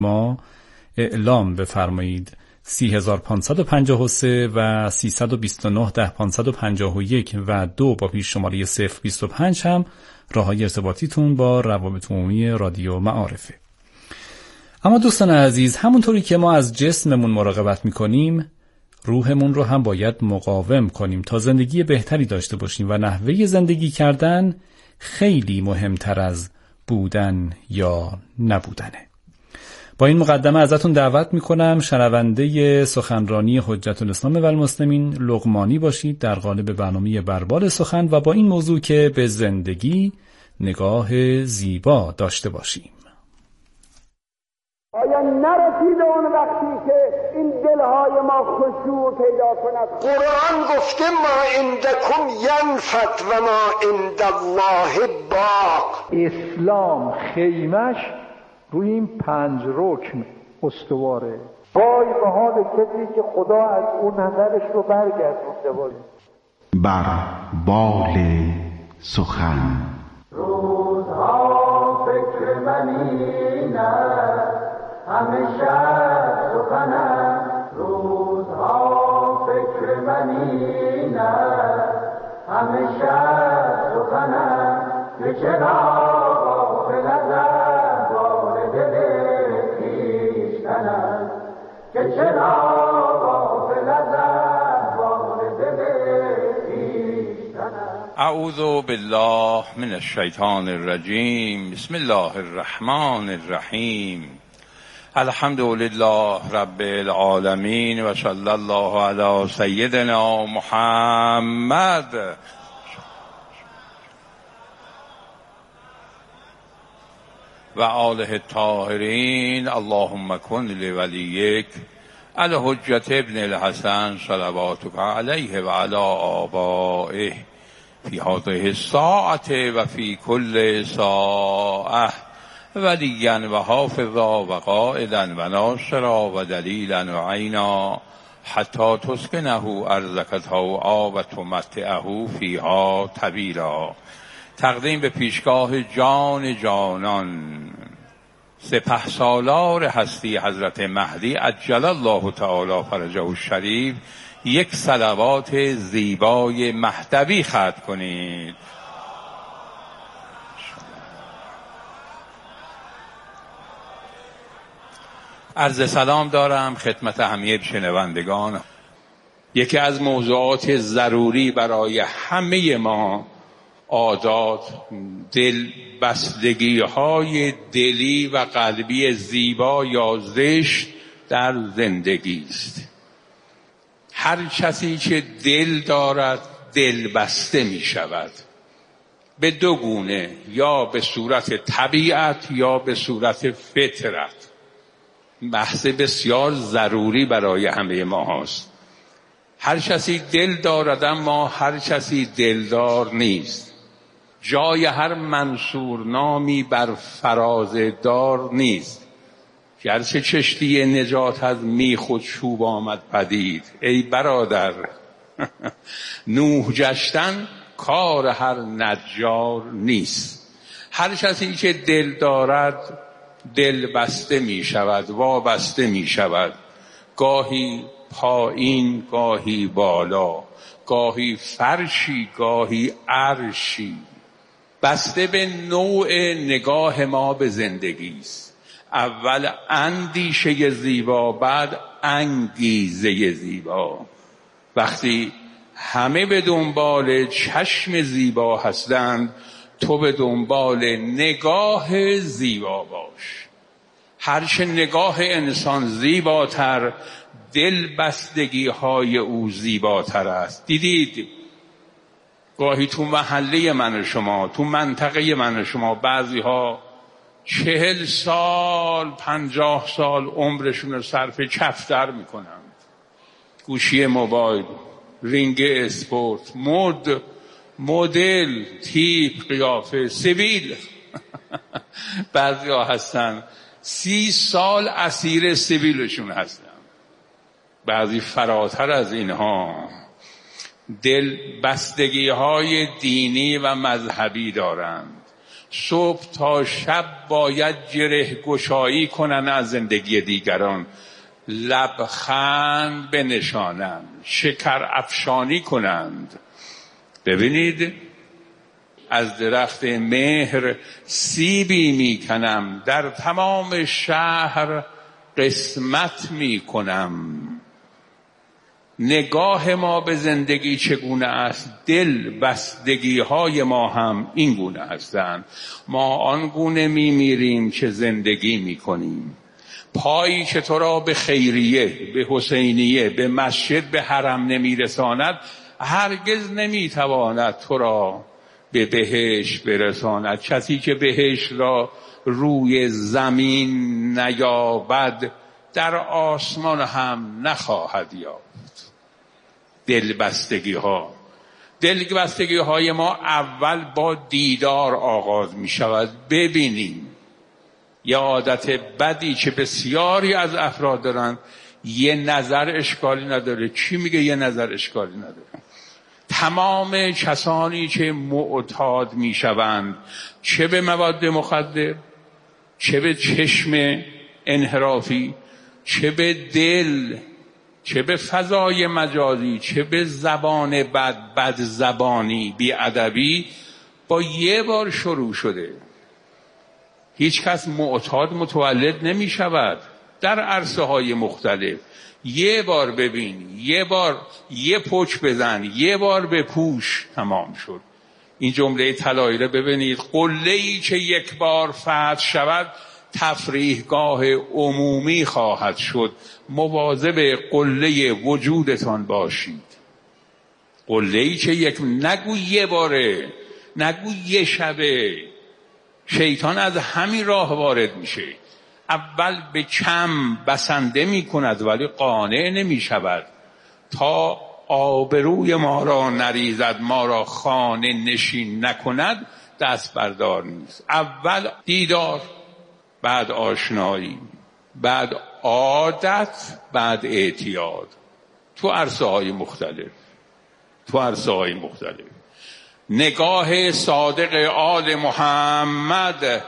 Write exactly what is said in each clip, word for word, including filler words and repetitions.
ما اعلام بفرمایید. سی هزار پانصد و پنجاه و سه و سیصد و بیست و نه ده پانصد و پنجاه و یک و دو با پیش شماره صفر بیست و پنج هم راههای ارتباطیتون با روابط عمومی رادیو معارفه. اما دوستان عزیز، همونطوری که ما از جسممون مراقبت میکنیم، روحمون رو هم باید مقاوم کنیم تا زندگی بهتری داشته باشیم و نحوه زندگی کردن خیلی مهمتر از بودن یا نبودنه. با این مقدمه ازتون دعوت میکنم شنونده سخنرانی حجت الاسلام و المسلمین لقمانی باشید در قالب برنامه بربال سخن و با این موضوع که به زندگی نگاه زیبا داشته باشیم. آیا نرسیده اون وقتی که این دلهای ما خشوع پیدا کند؟ قرآن گفته ما عندکم ینفد و ما عند الله باق. اسلام خیمش روی این پنج رکن استواره. وای به حال کسی که خدا از اون نظرش رو برگردونده باشه. بر بال سخن روزها فکر منی نه همیشه سخنم، روزها فکر منی نه همیشه سخنم، که چرا غافل ازم بار دل خویشتنم، که چرا غافل ازم بار دل خویشتنم. اعوذ بالله من الشیطان الرجیم. بسم الله الرحمن الرحیم. الحمد لله رب العالمین و صلی الله علی سیدنا محمد و آله الطاهرین. اللهم کن لولیک الحجة ابن الحسن صلواتک علیه و علی آبائه فی هذه الساعة و فی کل ساعة ولیا و حافظا و قائدا و ناصرا و دلیلا و عینا حتی تسکنه ارضک طوعا و تمتعه فیها طویلا. تقدیم به پیشگاه جان جانان سپهسالار هستی حضرت مهدی عجل الله تعالی فرجه الشریف یک صلوات زیبای مهدوی ختم کنید. عرض سلام دارم خدمت همه شنوندگان. یکی از موضوعات ضروری برای همه ما عادات، دل بستگی های دلی و قلبی زیبا یا زشت در زندگی است. هر کسی که دل دارد دل بسته می شود، به دو گونه، یا به صورت طبیعت یا به صورت فطرت. بحث بسیار ضروری برای همه ما هست. هر کسی دل دارد اما هر کسی دلدار نیست. جای هر منصور نامی بر فراز دار نیست. گرچه کشتی نجات از میخ و چوب آمد پدید، ای برادر نوح گشتن کار هر نجار نیست. هر کسی که دل دارد دل بسته می شود، وابسته می شود، گاهی پایین گاهی بالا، گاهی فرشی گاهی عرشی، بسته به نوع نگاه ما به زندگی است. اول اندیشه زیبا، بعد انگیزه زیبا. وقتی همه به دنبال چشم زیبا هستند، تو به دنبال نگاه زیبا باش. هرچه نگاه انسان زیباتر، دل بستگی های او زیباتر است. دیدید گاهی تو محله من و شما، تو منطقه من و شما، بعضی ها چهل سال پنجاه سال عمرشون رو صرف کفتر میکنن، گوشی موبایل، رینگ اسپورت، مد، مدل، تیپ، قیافه، سیبیل. بعضی ها هستن سی سال اسیر سیبیلشون هستن. بعضی فراتر از اینها دل بستگی های دینی و مذهبی دارند. صبح تا شب باید گره گشایی کنن از زندگی دیگران، لبخند بنشانند، شکر افشانی کنند. ببینید از درخت مهر سیبی میکنم، در تمام شهر قسمت میکنم. نگاه ما به زندگی چگونه است؟ دل بستگی های ما هم این گونه هستند. ما آنگونه میمیریم که زندگی میکنیم. پایی که تو را به خیریه، به حسینیه، به مسجد، به حرم نمیرساند، هرگز نمیتواند تو را به بهشت برساند. کسی که بهشت را روی زمین نیابد در آسمان هم نخواهد یافت. دلبستگی ها دلبستگی های ما اول با دیدار آغاز می شود. ببینیم یه عادت بدی که بسیاری از افراد دارن، یه نظر اشکالی نداره. چی میگه یه نظر اشکالی نداره؟ تمام کسانی که معتاد می شوند، چه به مواد مخدر، چه به چشم انحرافی، چه به دل، چه به فضای مجازی، چه به زبان بد، بد زبانی، بی ادبی، با یه بار شروع شده. هیچ کس معتاد متولد نمی شود. در عرصه های مختلف یه بار ببین، یه بار یه پچ بزن، یه بار به پوش، تمام شد. این جمله طلایی را ببینید: قله‌ای که یک بار فتح شود تفریحگاه عمومی خواهد شد، مواظب قله وجودتان باشید. قله‌ای که یک، نگو یه باره، نگو یه شبه. شیطان از همین راه وارد میشه. اول به کم بسنده میکند ولی قانع نمیشود. تا آبروی ما را نریزد، ما را خانه نشین نکند، دست بردار نیست. اول دیدار، بعد آشنایی، بعد عادت، بعد اعتیاد. تو عرصه های مختلف تو عرصه های مختلف نگاه صادق آل محمد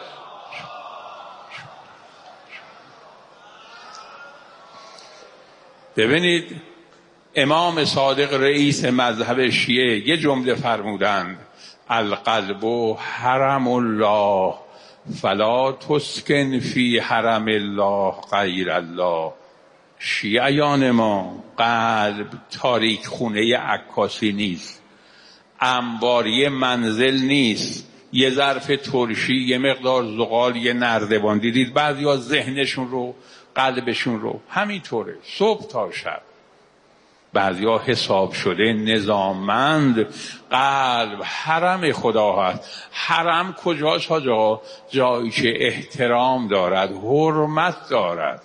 ببینید، امام صادق رئیس مذهب شیعه یه جمله فرمودند: القلب حرم الله فلا تسکن فی حرم الله غیر الله. شیعیان ما، قلب تاریک خونه عکاسی نیست، انباری منزل نیست، یه ظرف ترشی، یه مقدار زغال، یه نردبان. دیدید بعضیا ذهنشون رو، قلبشون رو همینطوره صبح تا شب. بعضیا حساب شده، نظاممند. قلب حرم خدا هست. حرم کجاست حاجا؟ جایی که احترام دارد، حرمت دارد.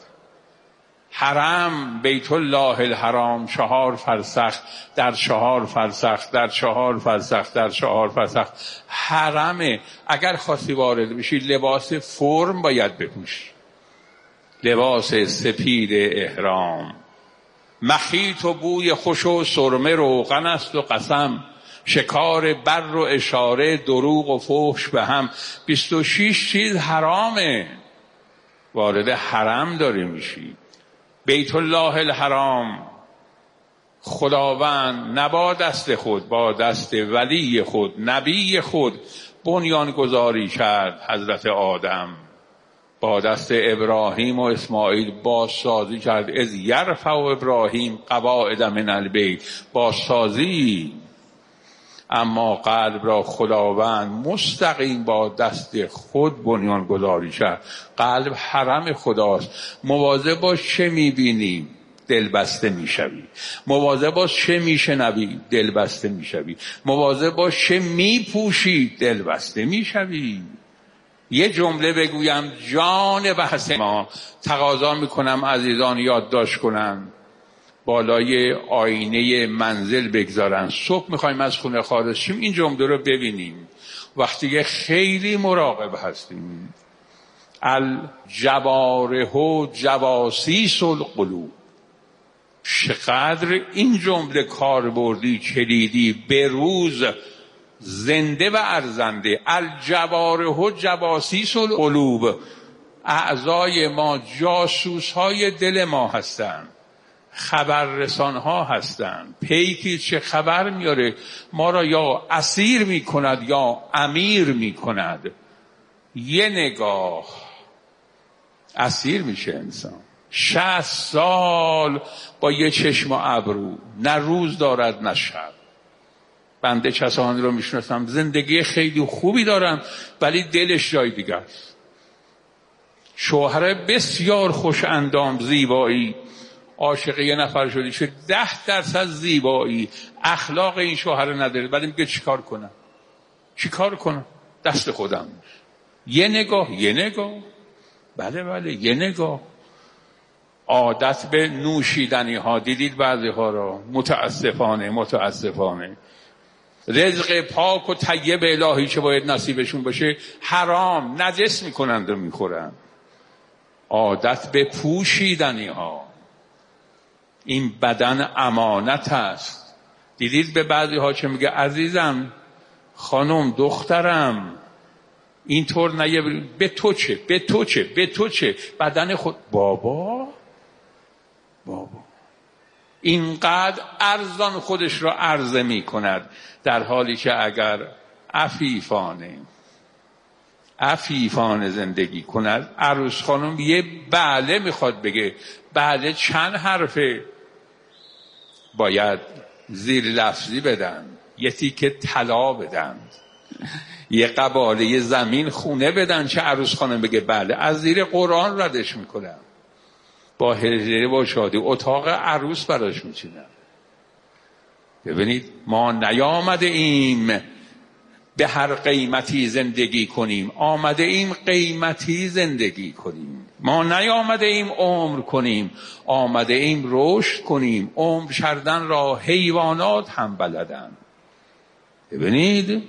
حرم بیت الله الحرام چهار فرسخ در چهار فرسخ در چهار فرسخ در چهار فرسخ حرمه. اگر خواستی وارد بشی لباس فرم باید بپوشی، لباس سپید احرام. مخیط و بوی خوش و سرمه روغن است و قسم، شکار بر و اشاره، دروغ و فحش به هم. بیست و شیش چیز حرامه. وارد حرم داری میشی. بیت الله الحرام، خداوند نه با دست خود، با دست ولی خود، نبی خود بنیان گذاری کرد. حضرت آدم با دست ابراهیم و اسماعیل بازسازی کرد. از یرفع ابراهیم قواعد من البیت، بازسازی. اما قلب را خداوند مستقیم با دست خود بنیان گذاری کرد. قلب حرم خداست. مواظب باش چه میبینی، دلبسته میشوی. مواظب باش چه میشنوی، دلبسته میشوی. مواظب باش چه میپوشی، دلبسته میشوی. یه جمله بگویم جان بحث ما، تقاضا میکنم عزیزان یادداشت کنن، بالای آینه منزل بگذارن. صبح میخوایم از خونه خارج شیم این جمله رو ببینیم. وقتی که خیلی مراقب هستیم: الجوارح جواسیس القلوب. چقدر این جمله کاربردی، کلیدی، به روز زنده و ارزنده. الجوارح جواسیس القلوب، اعضای ما جاسوس های دل ما هستند، خبررسان ها هستند. پیکی چه خبر میاره ما را یا اسیر میکند یا امیر میکند. یه نگاه اسیر میشه انسان. شصت سال با یه چشم و ابرو، نه روز دارد نه شب. بنده کسانی رو میشناسم زندگی خیلی خوبی دارن ولی دلش جای دیگه است. شوهر بسیار خوش اندام، زیبایی، عاشق یه نفر شدی، چه ده درصد زیبایی، اخلاق این شوهر نداره، ولی میگه چیکار کنم چیکار کنم دست خودم. یه نگاه یه نگاه بله بله یه نگاه. عادت به نوشیدنی ها، دیدید بعضی ها را، متاسفانه متاسفانه رزق پاک و طیب الهی که باید نصیبشون باشه حرام نجس میکنند و میخورند. عادت به پوشیدنی ها. این بدن امانت است. دیدید به بعضی ها چه میگه عزیزم، خانم، دخترم، اینطور نه، به تو چه به تو چه به تو چه بدن خود. بابا بابا اینقدر ارزان خودش را عرضه می کند، در حالی که اگر عفیفانه عفیفانه زندگی کند. عروس خانم یه بله میخواد بگه، بله چند حرفه باید زیر لفظی بدن، یه تیکه طلا بدن، یه قباله زمین خونه بدن چه عروس خانم بگه بله. از زیر قرآن ردش میکنن، با هجره و شادی اتاق عروس براش میچینن. ببینید ما نیامده ایم به هر قیمتی زندگی کنیم، آمده ایم قیمتی زندگی کنیم. ما نیامده ایم عمر کنیم، آمده ایم رشد کنیم. عمر کردن را حیوانات هم بلدن. ببینید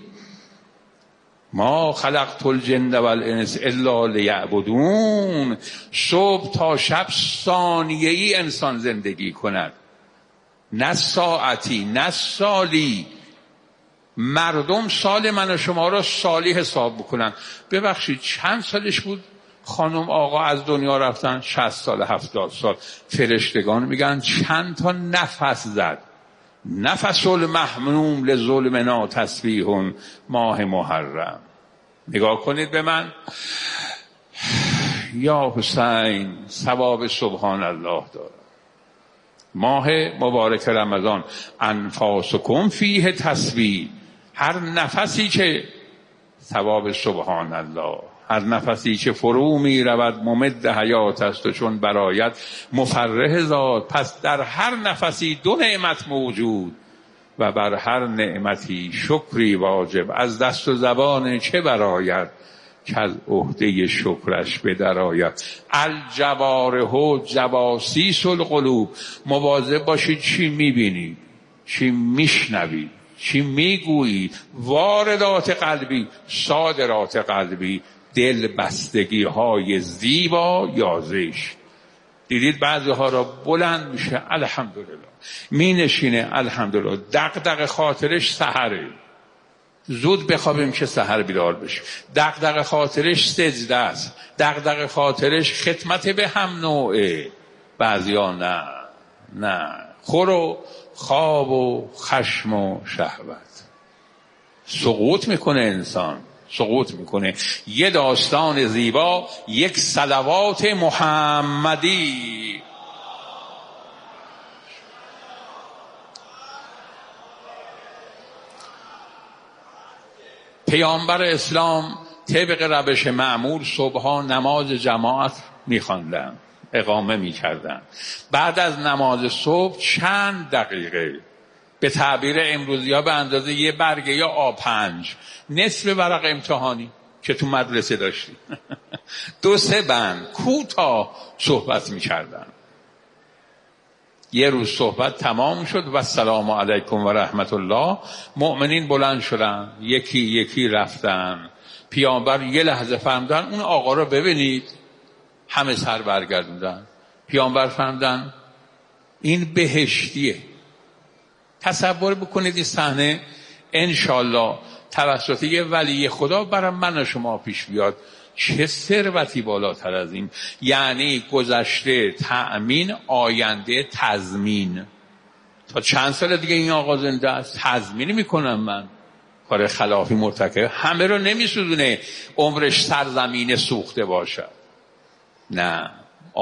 ما خلقت الجن والانس الا لیعبدون. صبح تا شب ثانیه ای انسان زندگی کند، نه ساعتی نه سالی. مردم سال من و شما را سالی حساب بکنن. ببخشید چند سالش بود خانم آقا از دنیا رفتن؟ شصت سال هفتاد سال. فرشتگان میگن چند تا نفس زد. نفس المحموم لظلمنا تسبیح ماه محرم. نگاه کنید به من. یا حسین ثواب سبحان الله داره. ماه مبارک رمضان انفاسکم فیه تسبیح. هر نفسی که ثواب سبحان الله، هر نفسی که فرو می رود ممد حیات است و چون برایت مفرح ذات. پس در هر نفسی دو نعمت موجود و بر هر نعمتی شکری واجب. از دست و زبان چه برایت که از عهده شکرش به درآید. الجوارح جواسیس القلوب. مواظب باشید چی میبینید، چی میشنوید، چی میگویید. واردات قلبی، صادرات قلبی. دل بستگی های زیبا یا زشت. دیدید بعضی ها را بلند میشه الحمدلله، می نشینه الحمدلله، دغدغه خاطرش سحره، زود بخوابیم که سحر بیدار بشه. دغدغه خاطرش سجده است، دغدغه خاطرش خدمت به هم نوعه. بعضی ها نه نه خور و خواب و خشم و شهوت. سقوط میکنه انسان، سقوط میکنه. یه داستان زیبا، یک صلوات محمدی. پیامبر اسلام طبق روش معمول صبحا نماز جماعت میخواندن، اقامه میکردن. بعد از نماز صبح چند دقیقه، به تعبیر امروزی ها به اندازه یه برگه یا آ پنج، نصف ورق امتحانی که تو مدرسه داشتی دو سه بند کوتاه صحبت میکردن. یه روز صحبت تمام شد و السلام علیکم و رحمت الله. مؤمنین بلند شدن، یکی یکی رفتن. پیامبر یه لحظه فرمودن اون آقا رو ببینید، همه سر برگردوندن. پیامبر فرمودن این بهشتیه. تصور بکنید این صحنه، انشالله توسط یه ولی خدا برای من و شما پیش بیاد، چه ثروتی بالاتر از این؟ یعنی گذشته تأمین، آینده تضمین. تا چند سال دیگه این آقا زنده است، تضمین میکنم من کار خلافی مرتکب. همه رو نمیسوزونه عمرش سرزمین سوخته باشد، نه،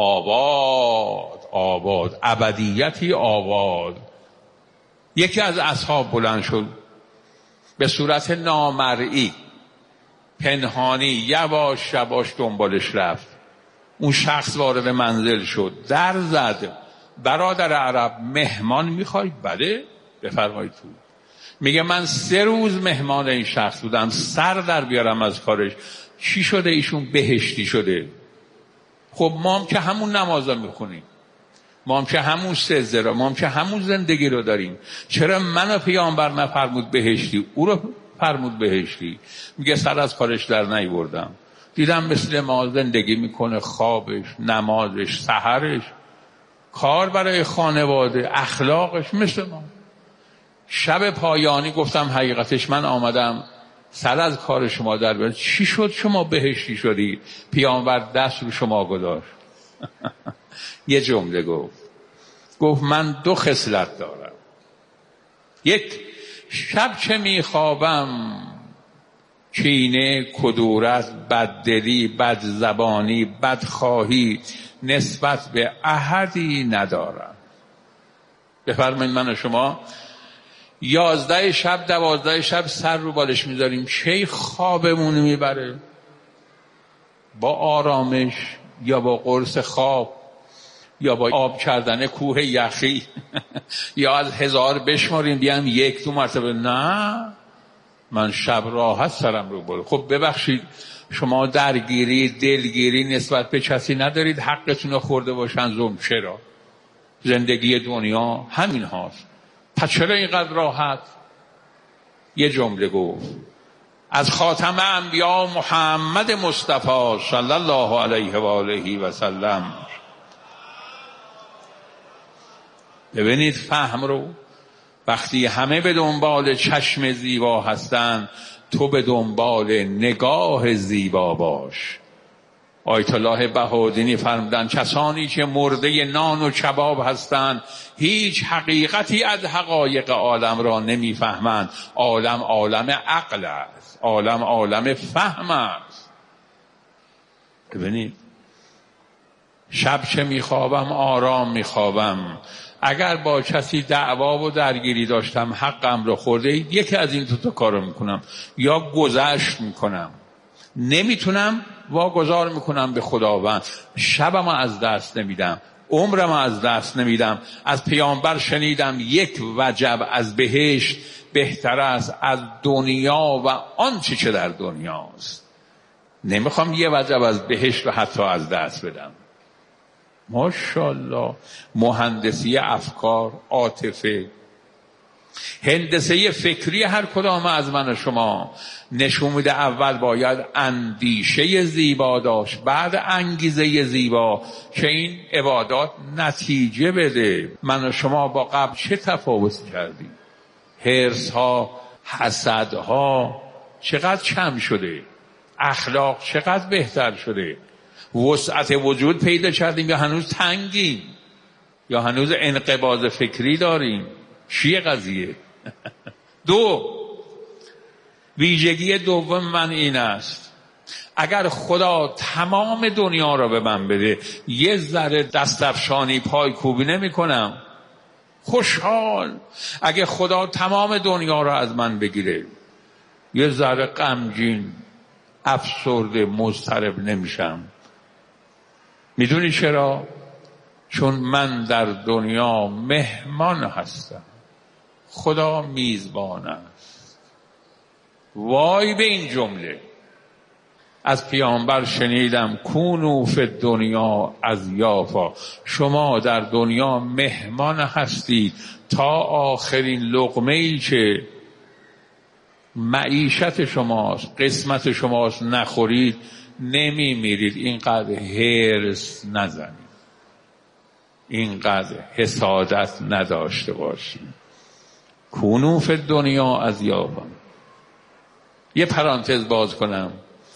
آباد آباد، ابدیتی آباد. یکی از اصحاب بلند شد به صورت نامرئی، پنهانی، یواش یواش دنبالش رفت. اون شخص وارد منزل شد، در زد. برادر عرب، مهمان میخوای؟ بله بفرمایید تو. میگه من سه روز مهمان این شخص بودم، سر در بیارم از کارش. چی شده؟ ایشون بهشتی شده. خب ما هم که همون نمازا میخونیم، ما هم که همون سجده را، ما هم که همون زندگی رو داریم، چرا منو پیامبر نفرمود بهشتی، او رو فرمود بهشتی؟ میگه سر از کارش در نیاوردم، دیدم مثل ما زندگی میکنه، خوابش، نمازش، سحرش، کار برای خانواده، اخلاقش مثل ما. شب پایانی گفتم حقیقتش من آمدم سر از کار شما در بیارم. چی شد شما بهشتی شدی؟ پیامبر دست رو شما گذاشت. یه جمله گفت، گفت من دو خصلت دارم. یک، شب چه میخوابم کینه، کدورت، بددلی، بدزبانی، بدخواهی نسبت به احدی ندارم. بفرمایید من و شما یازده شب، دوازده شب سر رو بالش میذاریم، چه خوابمون میبره؟ با آرامش یا با قرص خواب یا با آب کردن کوه یخی یا از هزار بشماریم بیام یک دو مرتبه؟ نه، من شب راحت سرم رو بره. خب ببخشید شما درگیری، دلگیری نسبت به کسی ندارید حقتون رو خورده باشن ظلم؟ چرا؟ زندگی دنیا همین هاست، پس چرا اینقدر راحت؟ یه جمله گفت از خاتم انبیا محمد مصطفی صلی الله علیه و آله و سلم. ببینید فهم رو، وقتی همه به دنبال چشم زیبا هستند، تو به دنبال نگاه زیبا باش. آیت الله بهادینی فرمودند کسانی که مرده نان و کباب هستند هیچ حقیقتی از حقایق عالم را نمیفهمند. عالم عالم عقل است، عالم عالم فهم است. ببینید شب چه میخوابم؟ آرام میخوابم. اگر با کسی دعوا و درگیری داشتم، حقم رو خورده، یکی از این دو تا کارو میکنم، یا گذشت میکنم، نمیتونم واگذار میکنم به خداوند، شبم از دست نمیدم، عمرم از دست نمیدم. از پیامبر شنیدم یک وجب از بهشت بهتر است از دنیا و آنچه که در دنیاست. نمیخوام یه وجب از بهشت رو حتی از دست بدم. ماشاءالله، مهندسی افکار، عاطفه، هندسه فکری هر کدام از من و شما نشون میده اول باید اندیشه زیبا داشت، بعد انگیزه زیبا که این عبادات نتیجه بده. من و شما با قبل چه تفاوت کردیم؟ حرص ها، حسد ها چقدر کم شده، اخلاق چقدر بهتر شده، وسعت وجود پیدا کردیم یا هنوز تنگیم، یا هنوز انقباض فکری داریم؟ چیه قضیه؟ دو، ویژگی دوم من این است، اگر خدا تمام دنیا را به من بده یه ذره دستفشانی پای کوبی نمی کنم، خوشحال. اگه خدا تمام دنیا را از من بگیره یه ذره غمگین، افسرده، مضطرب نمیشم. میدونی چرا؟ چون من در دنیا مهمان هستم، خدا میزبان است. وای به این جمله. از پیامبر شنیدم کونوا فی الدنیا اضیافا، شما در دنیا مهمان هستید تا آخرین لقمه‌ای که معیشت شماست، قسمت شماست نخورید نمی میرید. اینقدر حرص نزنید، اینقدر حسادت نداشته باشید. کونوا فی الدنیا اضیافا. یه پرانتز باز کنم.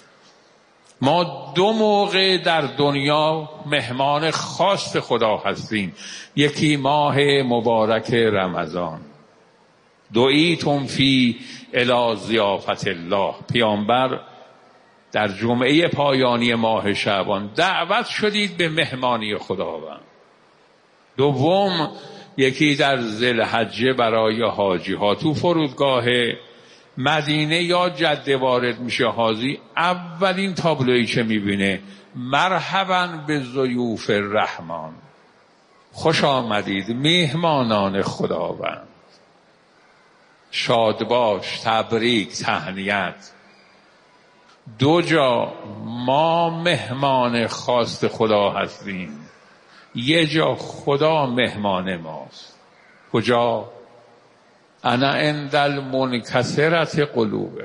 ما دو موقع در دنیا مهمان خاص خدا هستیم. یکی ماه مبارک رمضان، دعیتم فی الی ضیافت الله، پیامبر در جمعه پایانی ماه شعبان دعوت شدید به مهمانی خداوند. دوم، یکی در ذوالحجه برای حاجی ها تو فرودگاه مدینه یا جده وارد میشه حاجی، اولین تابلویی که میبینه مرحبا به ضیوف الرحمن، خوش آمدید میهمانان خداوند، شاد باش، تبریک، تهنیت. دو جا ما مهمان خاص خدا هستیم، یه جا خدا مهمان ماست. کجا؟ انا عند المنکسرت قلوبه.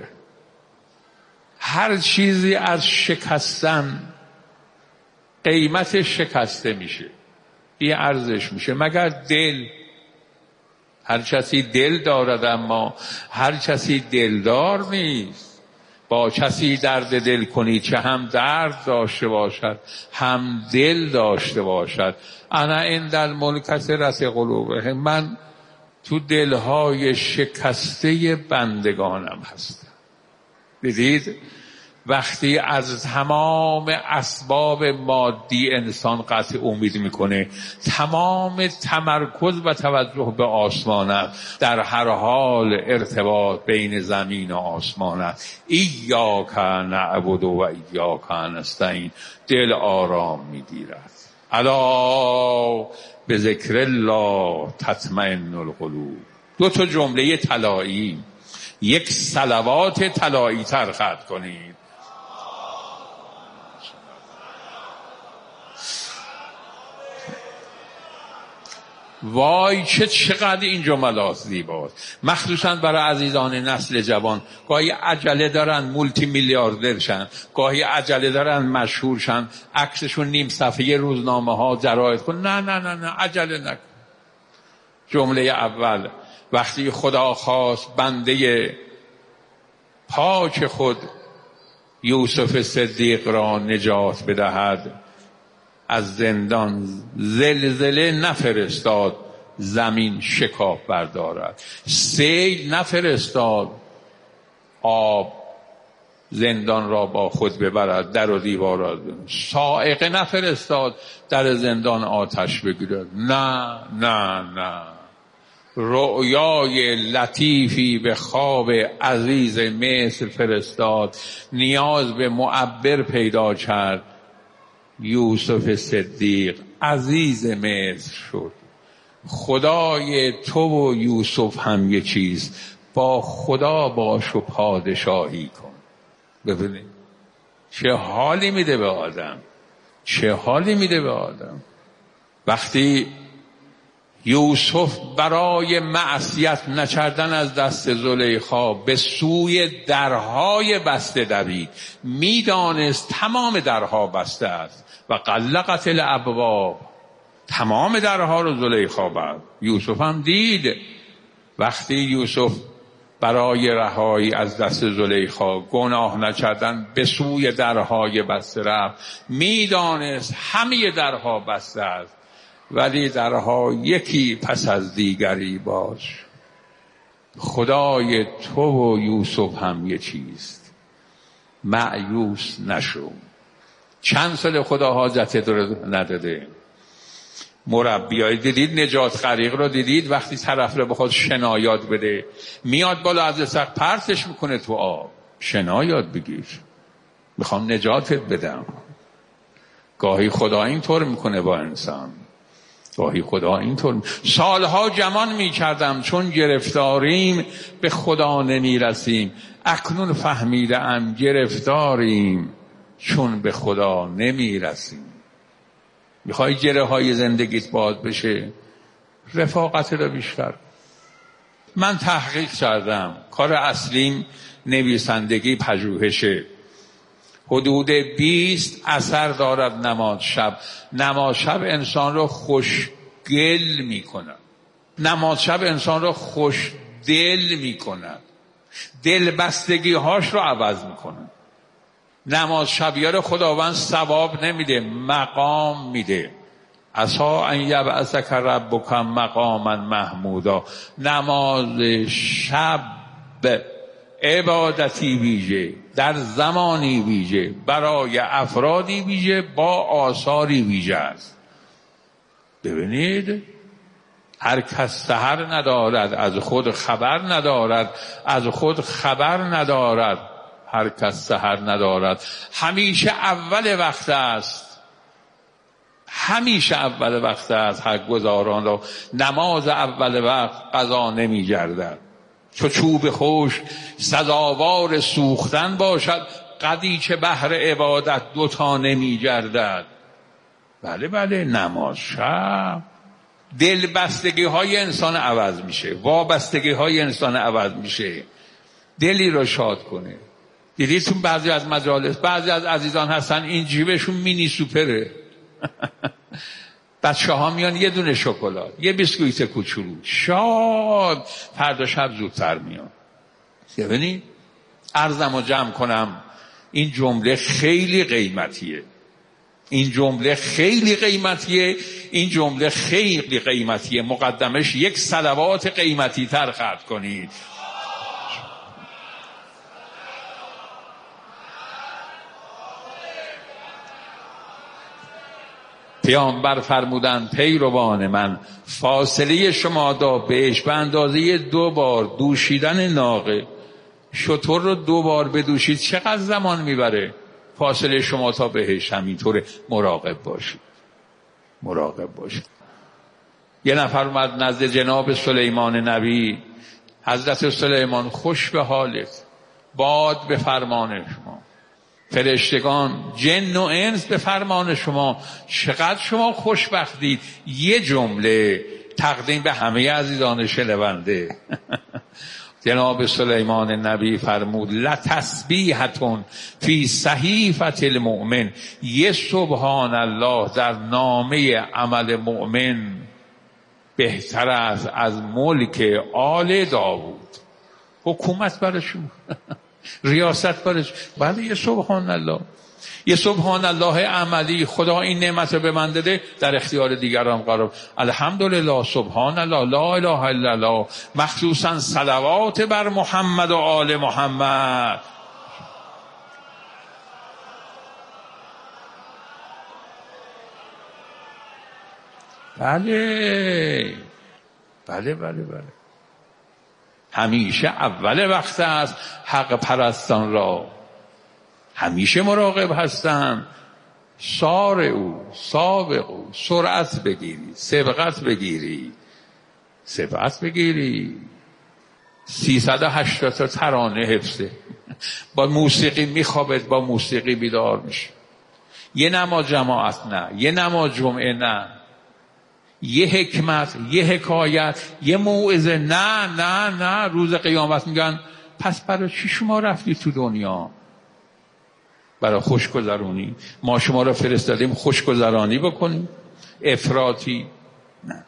هر چیزی از شکستن قیمت شکسته میشه، این ارزش میشه، مگر دل. هر کسی دل دارد اما هر کسی دلدار نیست. با کسی درد دل کنی چه هم درد داشته باشد هم دل داشته باشد. انا عند المنکسرت قلوبه، من تو دلهای شکسته بندگانم هستم. دیدید وقتی از تمام اسباب مادی انسان قطع امید میکنه، تمام تمرکز و توجه به آسمان است، در هر حال ارتباط بین زمین و آسمان است. ایاک نعبد و ایاک نستعین، دل آرام میگیرد. الا به ذکر الله تطمئن القلوب. دو تا جمله طلایی، یک صلوات طلایی تر خط کنید. وای چه چقدر این جملات زیباست، مخصوصا برای عزیزان نسل جوان. گاهی عجله دارن مولتی میلیاردر شن، گاهی عجله دارن مشهور شن، عکسشون نیم صفحه روزنامه ها جراید کن. نه نه نه نه عجله نکن. جمله اول، وقتی خدا خواست بنده پاک خود یوسف صدیق را نجات بدهد، از زندان زلزله نفرستاد زمین شکاف بردارد، سیل نفرستاد آب زندان را با خود ببرد، در و دیوار، صاعقه نفرستاد در زندان آتش بگیرد. نه نه نه، رؤیای لطیفی به خواب عزیز مصر فرستاد، نیاز به معبر پیدا کرد، یوسف صدیق عزیز مصر شد. خدای تو و یوسف هم یه چیز، با خدا باش و پادشاهی کن. ببینید چه حالی میده به آدم، چه حالی میده به آدم. وقتی یوسف برای معصیت نکردن از دست زلیخا به سوی درهای بسته دوید، میدانست تمام درها بسته است و غلقت الابواب، تمام درها رو زلیخا بست. یوسف هم دید. وقتی یوسف برای رهایی از دست زلیخا، گناه نکردن، به سوی درهای بسته رفت، میدانست همه درها بسته است ولی درها یکی پس از دیگری باش. خدای تو و یوسف هم یه چیست، مأیوس نشو. چند سال خدا حاجت نداده. مربیای دیدید نجات غریق رو دیدید، وقتی طرف رو بخواد شنا یاد بده میاد بالا از سقف پرتش میکنه تو آب. شنا یاد بگیر، میخوام نجاتت بدم. گاهی خدا اینطور میکنه با انسان، گاهی خدا اینطور. سالها گمان میکردم چون گرفتاریم به خدا نمیرسیم، اکنون فهمیدم گرفتاریم چون به خدا نمیرسیم. میخوای گره های زندگیت باز بشه، رفاقت رو بیشتر. من تحقیق کردم، کار اصلیم نویسندگی، پژوهشه. حدود بیست اثر دارد نماز شب. نماز شب انسان رو خوشگل می کند، نماز شب انسان رو خوشدل می کند. دلبستگی هاش رو عوض میکنه. نماز شبیه رو خداوند ثواب نمیده، مقام میده. عسا ان یبعثک ربک مقاما محمودا. نماز شب عبادتی ویژه در زمانی ویژه برای افرادی ویژه با آثاری ویژه است. ببینید هر کس سحر ندارد از خود خبر ندارد، از خود خبر ندارد هر کس سحر ندارد. همیشه اول وقت است، همیشه اول وقت است. حق گزاران را نماز اول وقت قضا نمی گردد. چو چوب خشک سزاوار سوختن باشد، قدی چه بهر عبادت دوتا نمی گردد. بله بله نماز شب دلبستگی های انسان عوض میشه، وابستگی های انسان عوض میشه، دلی رو شاد کنه. دیدیتون بعضی از مجالس بعضی از عزیزان هستن این جیبشون مینی سوپره بچه ها میان یه دونه شکلات یه بیسکویت کوچولو شاد، فردا شب زودتر میان. ببینید عرضمو جمع کنم، این جمله خیلی قیمتیه، این جمله خیلی قیمتیه، این جمله خیلی قیمتیه. مقدمش یک صلوات قیمتی تر خرج کنید. پیامبر فرمودند پیروان من فاصله شما تا بهش به اندازه دو بار دوشیدن ناقه. شتر رو دو بار بدوشید چقدر زمان میبره؟ فاصله شما تا بهش همینطوره. مراقب باشید، مراقب باشید. یه نفر اومد نزد جناب سلیمان نبی. حضرت سلیمان خوش به حالت، باد به فرمان شما، فرشتگان جن و انس به فرمان شما، چقدر شما خوشبختید. یه جمله تقدیم به همه عزیزان شنونده. جناب سلیمان نبی فرمود لتسبیحتون فی صحیفة المؤمن. یه سبحان الله در نامه عمل مؤمن بهتر است از ملک آل داوود. حکومت برشون ریاست برش. بله یه سبحان الله، یه سبحان الله عملی. خدا این نعمت رو به من داده، در اختیار دیگران قرار. الحمدلله، سبحان الله، لا اله الا الله. مخصوصا صلوات بر محمد و آل محمد. بله بله بله بله همیشه اول وقت است. حق پرستان را همیشه مراقب هستن. سار او سابق او، سرعت بگیری، سبقت بگیری، سبقت بگیری. سیصد و هشتاد تا ترانه حفظه. با موسیقی میخوابد، با موسیقی بیدار میشه. یه نماز جماعت نه، یه نماز جمعه نه، یه حکمت، یه حکایت، یه موعظه نه نه نه. روز قیامت میگن پس برای چی شما رفتی تو دنیا؟ برای خوشگذرانی. ما شما را فرستادیم خوشگذرانی بکنیم؟ افراطی نه.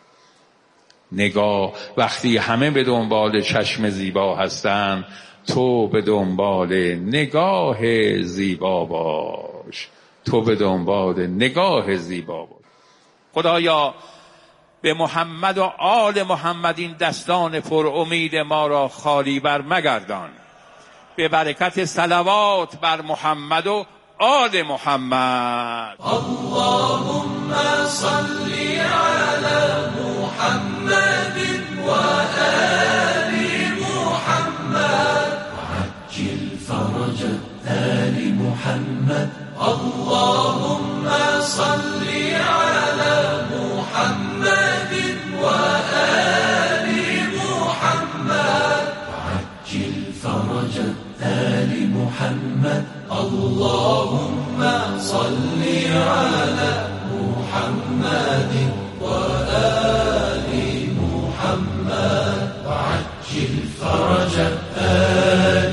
نگاه وقتی همه به دنبال چشم زیبا هستن، تو به دنبال نگاه زیبا باش، تو به دنبال نگاه زیبا باش. خدایا به محمد و آل محمد این دستان پر امید ما را خالی بر مگردان. به برکت صلوات بر محمد و آل محمد. اللهم صل على محمد و آل محمد وعجل فرج آل محمد. اللهم صل على محمد و آل محمد وعجل فرج آل محمد. اللهم صل على محمد و آل محمد وعجل فرج آل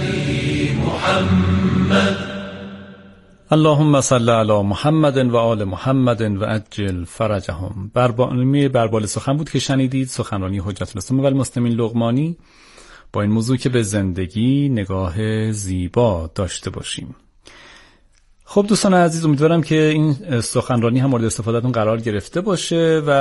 محمد. اللهم صل علی محمد و آل محمد و عجل فرجهم. برنامه بربال سخن بود که شنیدید، سخنرانی حجت الاسلام و المسلمین لقمانی با این موضوع که به زندگی نگاه زیبا داشته باشیم. خب دوستان عزیز، امیدوارم که این سخنرانی هم مورد استفادهتون قرار گرفته باشه و